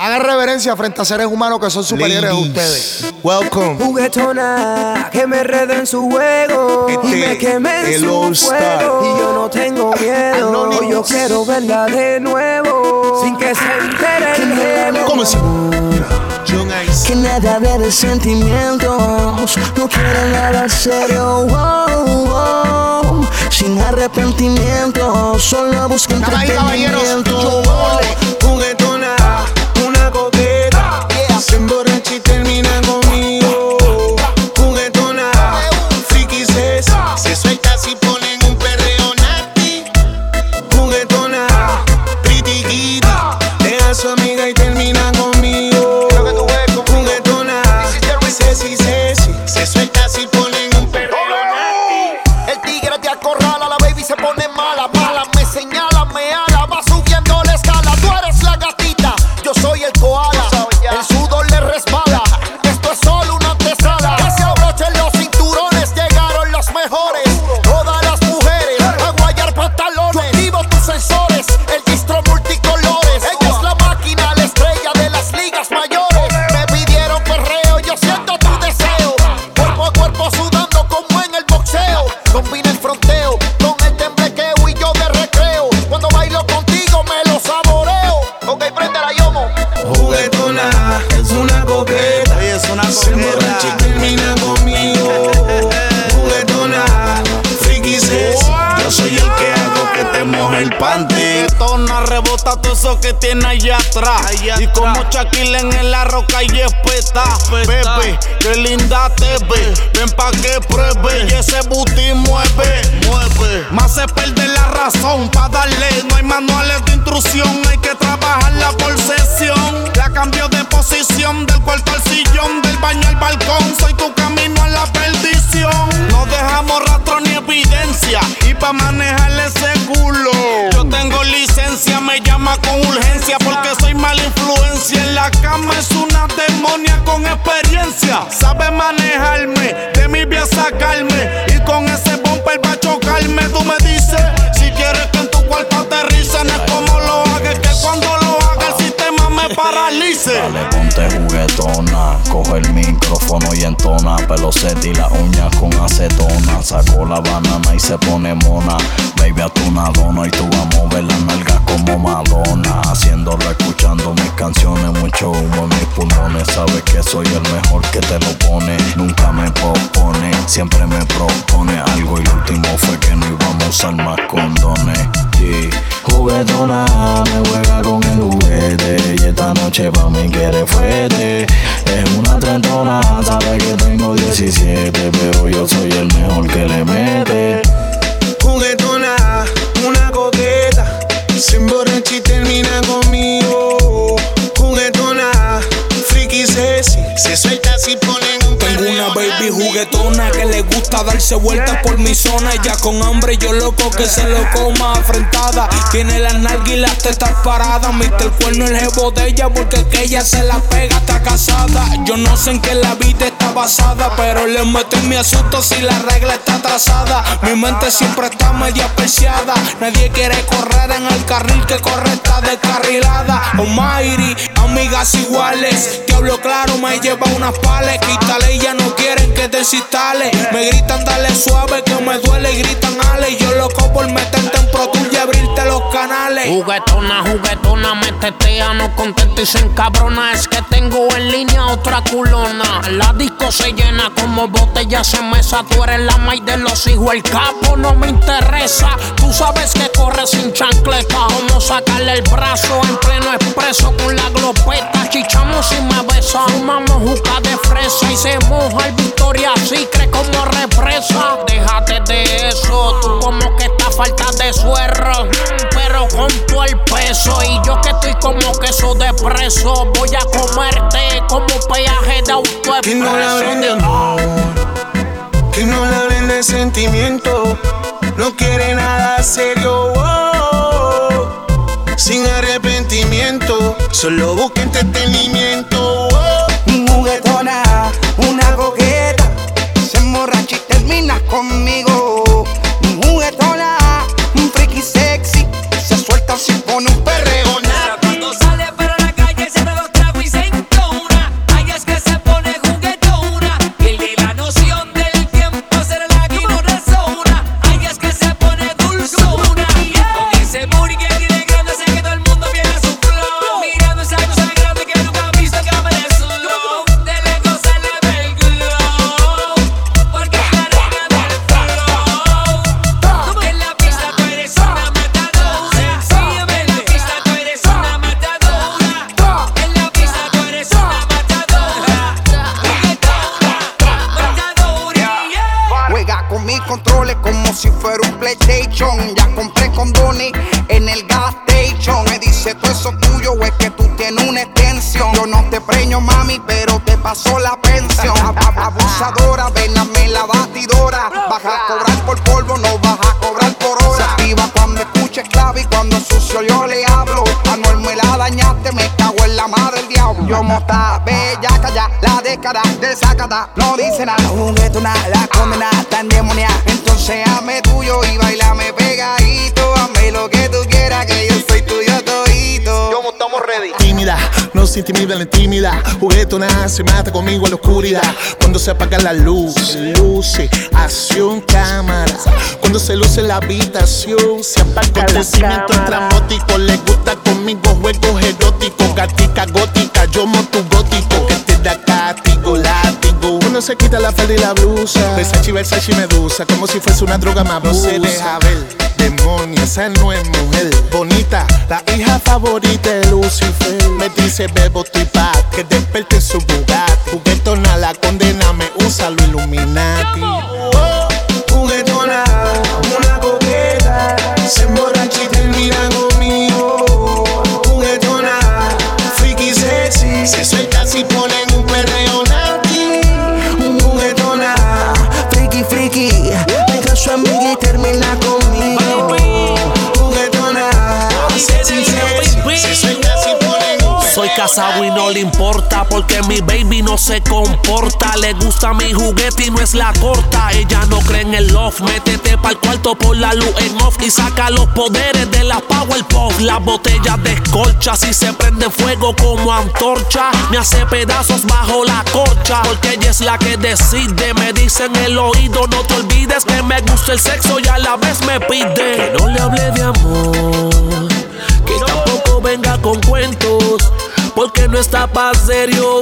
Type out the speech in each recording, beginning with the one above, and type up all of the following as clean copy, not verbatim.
Hagan reverencia frente a seres humanos que son superiores a ustedes. Welcome. Juguetona, que me enredo en su juego y me quemé en su fuego. Y yo no tengo miedo, yo quiero verla de nuevo sin que se entere el jevo. ¿Cómo se? Que nada de sentimientos, no quiere nada serio, sin arrepentimiento, solo busca entretenimiento. Juguetona, una coqueta, se emborracha y termina conmigo. Juguetona, friki se suelta si ponen un perreo nati. Juguetona, pretty kitty, deja a su amiga y termina conmigo. Juguetona, Ceci, se suelta si ponen un perreo nati. El tigre te acorrala, la baby se pone mala, me señala, me ala, va subiendo la escala. Tú eres la gatita, yo soy el koala, el sudor le resbala. Esto es solo una antesala. Que se abrochen los cinturones, llegaron los mejores. Todas las mujeres a guayar pantalones. Yo activo tus sensores, el distro multicolores. Ella es la máquina, la estrella de las ligas mayores. Me pidieron perreo, yo siento tu deseo. Cuerpo a cuerpo sudando como en el boxeo. Combina el fronteo con el temblequeo y yo de recreo. Cuando bailo contigo me lo saboreo. Ok, prende la yomo. Juguetona, es una coqueta, se emborracha y termina conmigo. Juguetona, friki yo soy el que hago que te moje el panty. Juguetona, rebota todo eso que tiene allá atrás. Y como Shaquille en la roca y espeta. Bebé, qué linda te ve. Ven pa' que pruebe y ese booty mueve. Más se pierde la razón pa' darle. No hay manuales de instrucción, hay que trabajarla por sesión. La cambio de posición, del cuarto al sillón, del baño al balcón. Soy tu camino a la perdición. No dejamos rastro ni evidencia. Y pa' manejarle ese culo yo tengo licencia, me llama con urgencia porque soy mala influencia. En la cama es una demonia con experiencia. Sabe manejarme, de mi vía sacarme. Y con ese bumper va a chocarme. Tú me dices, si quieres que en tu cuarto aterrice. No es como lo hagas, que cuando lo haga el sistema me paralice. Dale, ponte juguetona, coge el micrófono y entona. Pelo set y las uñas con acetona. Sacó la banana y se pone mona. Baby, a tu una dona y tú vas a mover las nalgas como Madonna. Haciéndolo, escuchando mis canciones, mucho humo en mis pulmones. Sabes que soy el mejor que te lo pone. Nunca me propone, siempre me propone algo. Y lo último fue que no íbamos a usar más condones. Y juguetona, me juega con el juguete. Y esta noche pa' mí quiere fuerte. Es una trentona, sabe que tengo 17. Pero yo soy el mejor que le mete. Juguetona, una coqueta, se emborracha y termina conmigo. Juguetona, friki se suelta si ponen un perreo. Tengo una baby juguetona que le gusta darse vueltas por mi zona. Ella con hambre, yo loco que se lo coma afrentada. Tiene las nalgas y las tetas paradas. Mr. Cuerno el jevo de ella porque es que ella se la pega, está casada. Yo no sé en qué la vida está basada, pero le meto en mi asusto si la regla está trazada. Mi mente siempre está media perseada. Nadie quiere correr en el carril que corre está descarrilada. Almighty, amigas iguales. Diablo claro me lleva unas pales. Quítale y ya no quieren que te desinstale. Me gritan dale suave que me duele y gritan ale. Y yo loco por meterte en Pro Tool y abrirte los canales. Juguetona, me tetea, no contenta y se encabrona. Es que tengo en línea otra culona. La disco se llena como botellas en mesa. Tú eres la maíz de los hijos, el capo no me interesa. Tú sabes que corre sin chancleta. Vamos a sacarle el brazo en pleno expreso con la glopeta. Chichamos y me besa. Fumamos juca de fresa y se moja el Victoria Secret como represa. Déjate de eso, tú como que estás falta de suero. Pero con todo el peso y yo que estoy como queso de preso. Voy a comerte como peaje de autoexpreso. Que no la hablen de amor, que no la hablen de sentimiento. No quiere nada serio, sin arrepentimiento. Solo busca entretenimiento. Juguetona, una coqueta, se emborracha y termina conmigo. Juguetona, un friki sexy, se suelta si pone un perreo. Cuando sale para la calle se te lo atención. Yo no te preño, mami, pero te paso la pensión. Abusadora, vename la batidora. Vas a cobrar por polvo, no vas a cobrar por hora. Se activa cuando escuches clave y cuando sucio yo le hablo. Anuel me la dañaste, me cago en la madre del diablo. Yo monta bellaca ya, la década de sacata. No dice nada, juguetona, la condena tan demoniada. Entonces hazme tuyo y bailame pegadito. Hazme lo que tú quieras, que yo soy tuyo todito. ¿Cómo estamos ready? Tímida, no se intimida, la intimida. Juguetona, se mata conmigo en la oscuridad. Cuando se apaga la luz, luce, acción, cámara. Cuando se luce la habitación, se apaga acontecimiento estrambótico. Le gusta conmigo juegos eróticos. Gatica gótica, yo monto gótico. Que te da cátigo, látigo. Uno se quita la falda y la blusa. Versace y Medusa, como si fuese una droga más. No se deja ver. Demonia, esa no es mujer bonita, la hija favorita de Lucifer. Me dice bebo, estoy pa' que desperte su Bugatti. Juguetona, la condena, me usa lo Illuminati. Juguetona, una coqueta, se emborracha y termina conmigo. Juguetona, freaky sexy, se suelta si ponen un perreo nati. Juguetona, Friki, deja su amiga y termina conmigo. Soy casado y no le importa porque mi baby no se comporta. Le gusta mi juguete y no es la torta. Ella no cree en el love. Métete pa'l cuarto por la luz en off y saca los poderes de la Powerpuff. Las botellas descolcha si se prende fuego como antorcha. Me hace pedazos bajo la corcha porque ella es la que decide. Me dice en el oído no te olvides que me gusta el sexo y a la vez me pide que no le hable de amor, que tampoco venga con cuentos, porque no está pa' serio.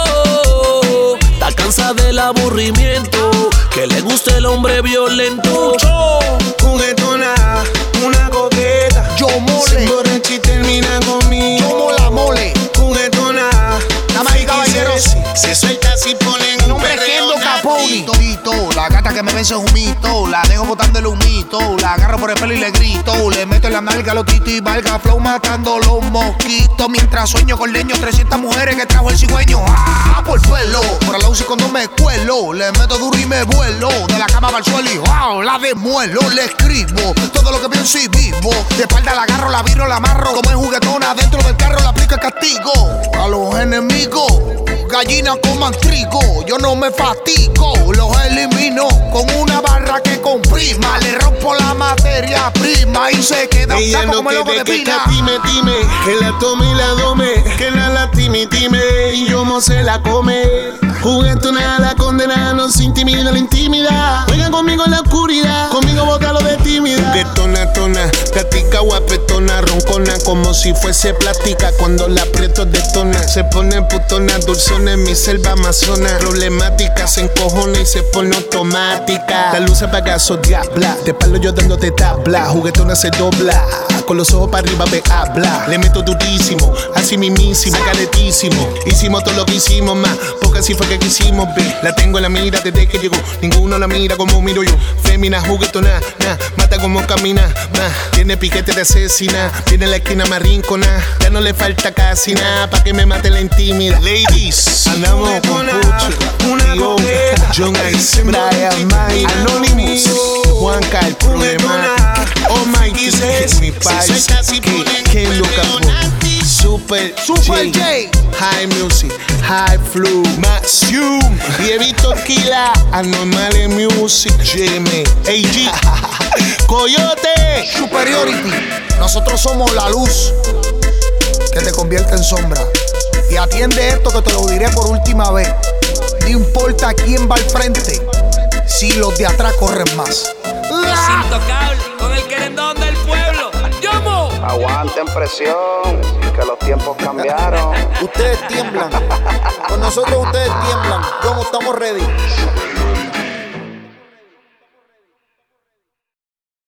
Está cansada del aburrimiento, que le guste el hombre violento. Juguetona, una coqueta, yo mole, se emborracha y termina conmigo. yo mola mole. Juguetona, damas y caballeros, se suelta si ponen un perreo Caponi. La gata que me vence es un mito. La dejo botando el humito. La agarro por el pelo y le grito. Le meto en la nalga los titos y valga flow matando los mosquitos. Mientras sueño con leño 300 mujeres que trajo el cigüeño. ¡Ah! Por pelo. Por la UCI cuando me cuelo. Le meto duro y me vuelo. De la cama para el suelo y wow, la desmuelo. Le escribo todo lo que pienso y vivo. De espalda la agarro, la viro, la amarro. Como es juguetona dentro del carro, le aplico el castigo. A los enemigos, gallinas coman trigo. Yo no me fatigo, los elimino con una barra que comprima. Le rompo la materia prima y se queda un saco como el loco de pina. Time, que la tome y la dome, que la time, y yo mo se la come. Juguetona, la condena, no se intimida la intimidad. Juegan conmigo en la oscuridad, conmigo bótalo de tímida. Juguetona, tona, gatica guapetona, roncona como si fuese plástica. Cuando la aprieto detona, se pone putona, dulzona en mi selva amazona. Problemática, se encojona y se pone automática. La luz apaga, diabla, te palo yo dándote tabla. Juguetona se dobla, con los ojos para arriba me habla. Le meto durísimo, así mismísimo, caretísimo. Hicimos todo lo que hicimos más, porque así fue que quisimos ver. La tengo en la mira desde que llegó, ninguno la mira como miro yo. Fémina, juguetona, mata como camina, tiene piquete de asesina. Viene en la esquina más rincona, ya no le falta casi nada pa' que me mate la intimidad. Ladies, andamos con Pucho, Tío, John Ice, Brian, Mike, Anonymous, Juanca, el problema. Oh my God, mi país, que loca por Super J, High Music, High Flu, Maxum, y Evito Kila, Anormal Music, JM, AG, Coyote, Superiority. Nosotros somos la luz que te convierte en sombra. Y atiende esto que te lo diré por última vez. No importa quién va al frente, si los de atrás corren más. Los intocables, con el querendón del pueblo. ¡Llamo! Aguanten presión, que los tiempos cambiaron. Ustedes tiemblan. Con nosotros ustedes tiemblan. ¿Cómo estamos ready?